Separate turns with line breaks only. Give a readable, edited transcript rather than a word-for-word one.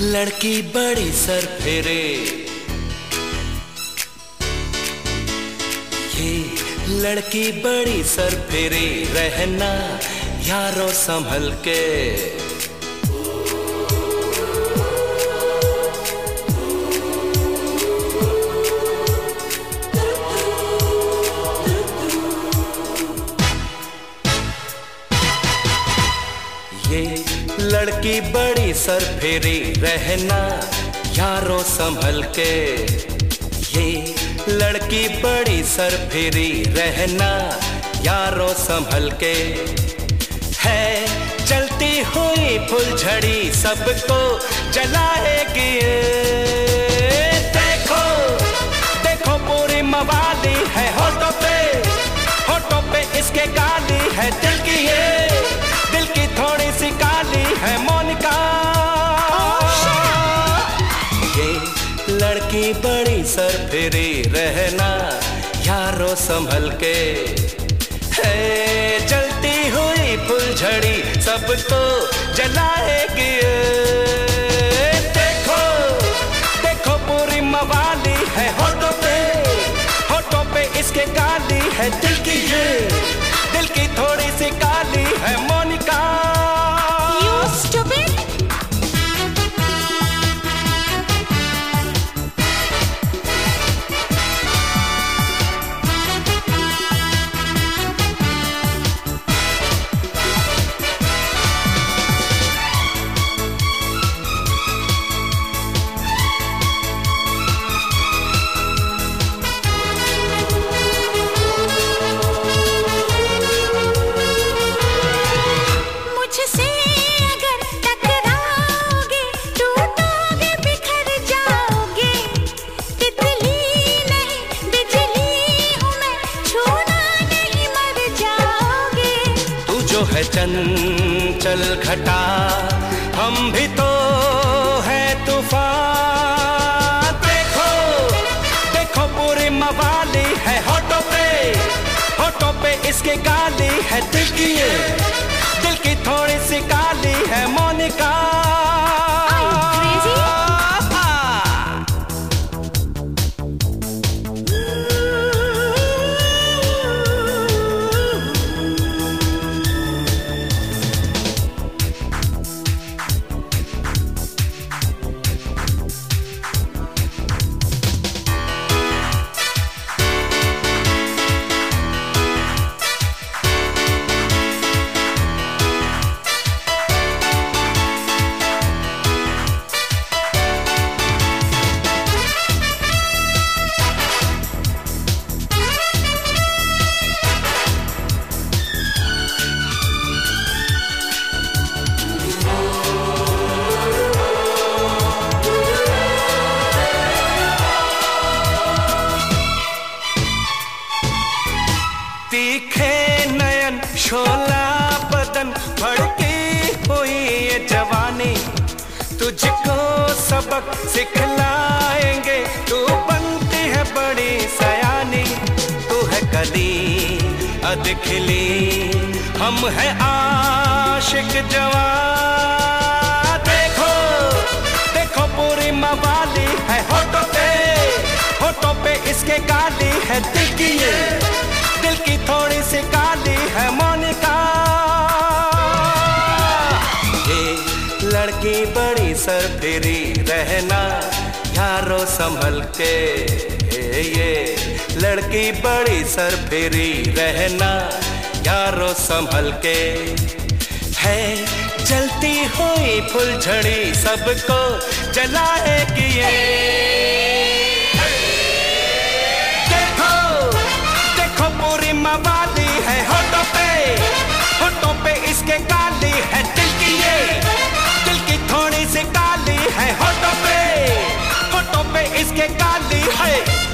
लड़की बड़ी सर फेरे, ये लड़की बड़ी सर फेरे, रहना यारों संभल के। ये लड़की बड़ी सर फेरी, रहना यारों संभल के। ये लड़की बड़ी सर फेरी, रहना यारों संभल के। है चलती हुई फुलझड़ी, सबको जलाएगी। देखो देखो पूरी मवाली है होठों पे इसके गाली है दिल की, ये दिल की थोड़ी सी काली है मोनिका। ये लड़की बड़ी सर फेरी, रहना यारों संभल के। है जलती हुई फुलझड़ी, सबको जलाएगी। देखो देखो पूरी मवाली है होठों पे इसके गाली है दिल की, ये दिल की थोड़ी सी काली है मोनिका।
You stupid!
है चंचल घटा, हम भी तो है तूफान। देखो देखो पूरी मवाली है होठों पे इसके गाली है दिल की, ये दिल की थोड़ी सी काली है मोनिका। तीखे नयन शोला बदन, भड़की हुई ये जवानी, तुझको सबक सिखलाएंगे। तू बनती है बड़ी सयानी, तू है कली अधखिली, हम है आशिक जवान। देखो देखो पूरी मवाली है होठों पे इसके गाली है दिल की, ये दिल की थोड़ी सी काली है मोनिका। ये लड़की बड़ी सर फेरी, रहना यारों संभल के। ये लड़की बड़ी सर फेरी, रहना यारों संभल के। है जलती हुई फुलझड़ी, सबको जलाएगी ये। मवाली है होठों पे इसके गाली है दिल की, ये दिल की थोड़ी सी काली है होठों पे इसके गाली है।